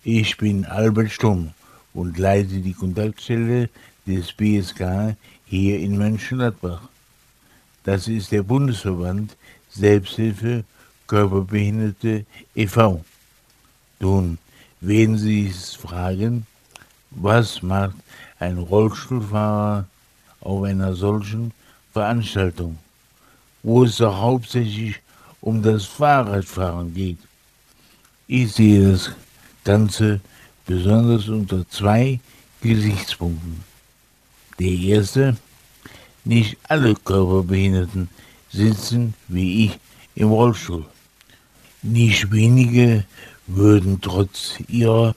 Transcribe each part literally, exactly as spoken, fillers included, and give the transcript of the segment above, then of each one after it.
Ich bin Albert Stumm und leite die Kontaktstelle des B S K hier in Mönchengladbach. Das ist der Bundesverband Selbsthilfe Körperbehinderte e V Nun werden Sie sich fragen, was macht ein Rollstuhlfahrer auf einer solchen Veranstaltung, wo es doch hauptsächlich um das Fahrradfahren geht? Ich sehe das Ganze besonders unter zwei Gesichtspunkten. Der erste: Nicht alle Körperbehinderten sitzen wie ich im Rollstuhl. Nicht wenige würden trotz ihrer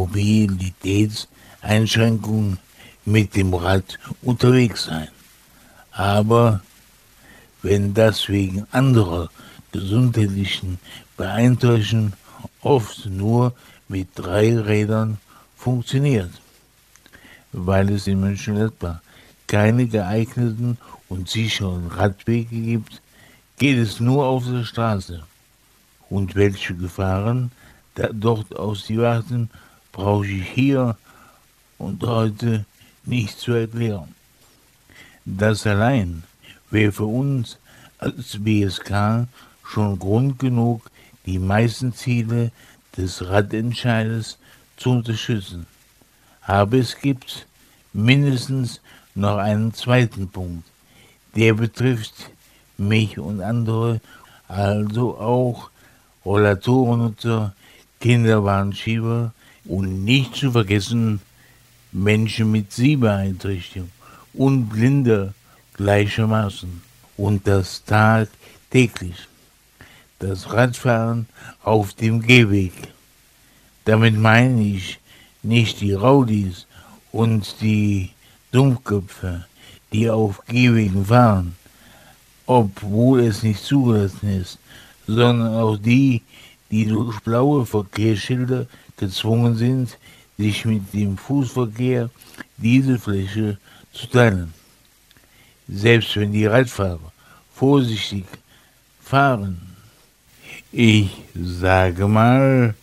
Mobilitätseinschränkungen mit dem Rad unterwegs sein. Aber wenn das wegen anderer gesundheitlichen Beeinträchtigungen oft nur mit drei Rädern funktioniert, weil es in Mönchengladbach keine geeigneten und sicheren Radwege gibt, geht es nur auf der Straße. Und welche Gefahren da dort auf sie warten, brauche ich hier und heute nicht zu erklären. Das allein wäre für uns als B S K schon Grund genug, die meisten Ziele des Radentscheides zu unterstützen. Aber es gibt mindestens noch einen zweiten Punkt, der betrifft mich und andere, also auch Rollatorenutzer, Kinderwagenschieber und nicht zu vergessen Menschen mit Sehbeeinträchtigung und Blinde gleichermaßen, und das tagtäglich. Das Radfahren auf dem Gehweg. Damit meine ich nicht die Rowdies und die Dummköpfe, die auf Gehwegen fahren, obwohl es nicht zugelassen ist, sondern auch die, die durch blaue Verkehrsschilder gezwungen sind, sich mit dem Fußverkehr diese Fläche zu teilen. Selbst wenn die Radfahrer vorsichtig fahren, ich sage mal,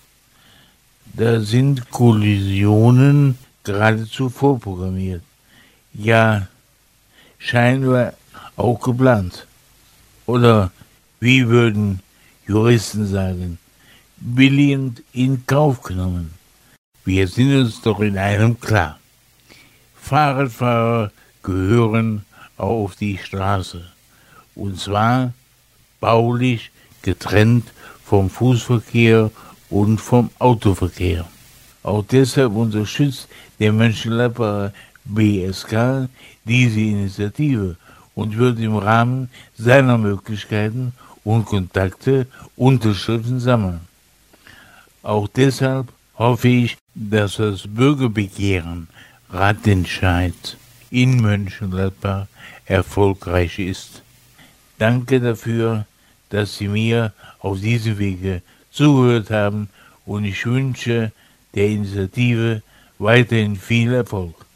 da sind Kollisionen geradezu vorprogrammiert. Ja, scheinbar auch geplant. Oder wie würden Juristen sagen, billigend in Kauf genommen. Wir sind uns doch in einem klar. Fahrradfahrer gehören auf die Straße. Und zwar baulich getrennt vom Fußverkehr und vom Autoverkehr. Auch deshalb unterstützt der Mönchengladbacher B S K diese Initiative und wird im Rahmen seiner Möglichkeiten und Kontakte Unterschriften sammeln. Auch deshalb hoffe ich, dass das Bürgerbegehren Radentscheid in Mönchengladbach erfolgreich ist. Danke dafür, dass Sie mir auf diesem Wege zugehört haben, und ich wünsche der Initiative weiterhin viel Erfolg.